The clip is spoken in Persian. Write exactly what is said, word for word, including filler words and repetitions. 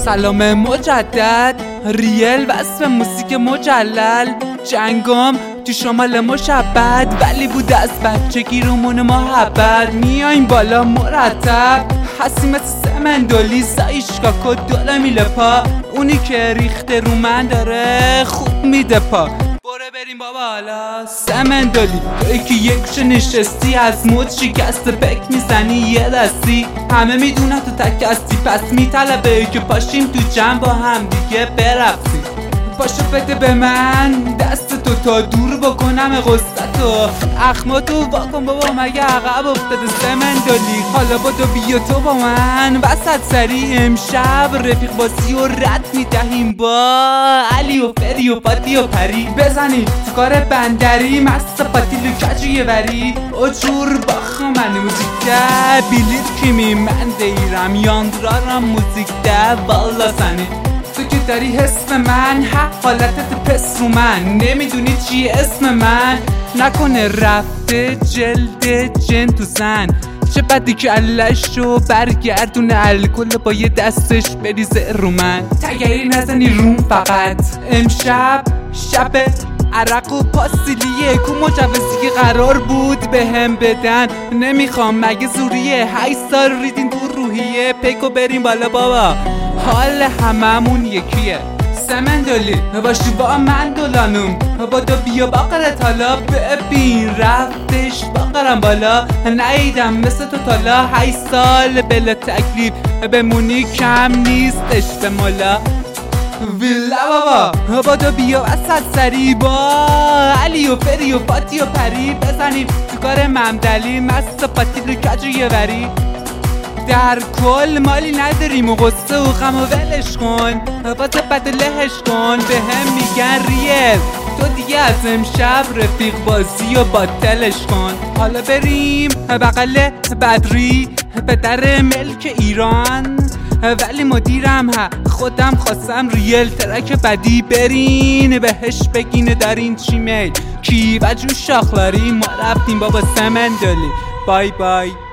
سلام مجدد، ریل وصف موسیقی مجلل. جنگام تو شمال مشبد، ولی بود از بچگی رومون محبت. میایم بالا مرتب، هستیم مثل سمندولی، سایشکاکو دولا میله پا. اونی که ریخته رو من داره خوب میده پا. بره بریم بابا حالا سمندولی، توی که یک گوشه نشستی از مد شکسته پک میزنی یه دستی. همه میدونن تو تک هستی، پس میطلبه که پاشیم تو جمع با هم دیگه برقصیم. پاشو بده به من دست تو تا دور بکنم قصتو، اخماتو واکن بابا مگه عقب افتاده سمندولی. حالا بادو بیا تو با من وسط سری، امشب رفیق بازی و رد میدهیم با علی و فری و فاتی و پری. بزنیم تو کار بندری مست پاتیلو کج یه وری. اجور باخو من موزیک ده بیلیت کمی من دیرم یاندرارم موزیک ده والا سنی. تو که داری حسم من حالتت پس رو من، نمیدونی چیه اسم من. نکنه رفته جلد جن تو زن، چه بدی که علشو برگردونه الکل با یه دستش بریزه رو من. تگری نزنی روم فقط، امشب شب عرق و پاسیلیه. کو مجوزی که قرار بود به هم بدن، نمیخوام مگه زوریه. هشت سال ریدین تو روحیه، پیکو بریم بالا بابا حال هممون یکیه. سمندولی باشی با من دولانم، بادو بیا باقرت حالا. ببین رفتش باقرم بالا، نایدم مثل تو تالا. هشت سال بلا تکلیف بمونی کم نیستش به مولا. ویلا بابا بادو بیا وسط سری با علی و فری و فاتی و پری. بزنیم تو کار ممدلی مست پاتیلو کج یه وری. در کل مالی نداریم و غصه و غم و ولش کن، واسه بد لهش کن. به هم میگن ریل، تو دیگه از امشب رفیق بازی و باطلش کن. حالا بریم بغل بدری پدر ملک ایران، ولی مدیرم ها خودم خواستم ریل ترک بدی. برین بهش بگین دارین چی میل کی و جو شاخلاری. ما رفتیم بابا سمندولی، بای بای.